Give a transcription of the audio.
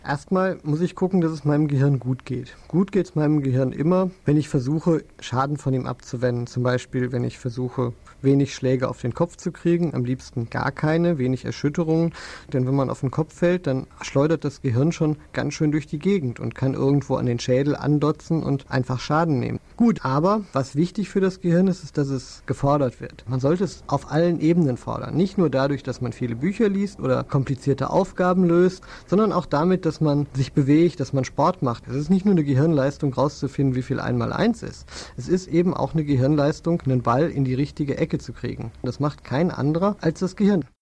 Erstmal muss ich gucken, dass es meinem Gehirn gut geht. Gut geht es meinem Gehirn immer, wenn ich versuche, Schaden von ihm abzuwenden. Zum Beispiel, wenn ich versuche, wenig Schläge auf den Kopf zu kriegen, am liebsten gar keine, wenig Erschütterungen. Denn wenn man auf den Kopf fällt, dann schleudert das Gehirn schon ganz schön durch die Gegend und kann irgendwo an den Schädel andotzen und einfach Schaden nehmen. Gut, aber was wichtig für das Gehirn ist, ist, dass es gefordert wird. Man sollte es auf allen Ebenen fordern. Nicht nur dadurch, dass man viele Bücher liest oder komplizierte Aufgaben löst, sondern auch damit, dass man sich bewegt, dass man Sport macht. Es ist nicht nur eine Gehirnleistung, rauszufinden, wie viel 1x1 ist. Es ist eben auch eine Gehirnleistung, einen Ball in die richtige Ecke zu kriegen. Das macht kein anderer als das Gehirn.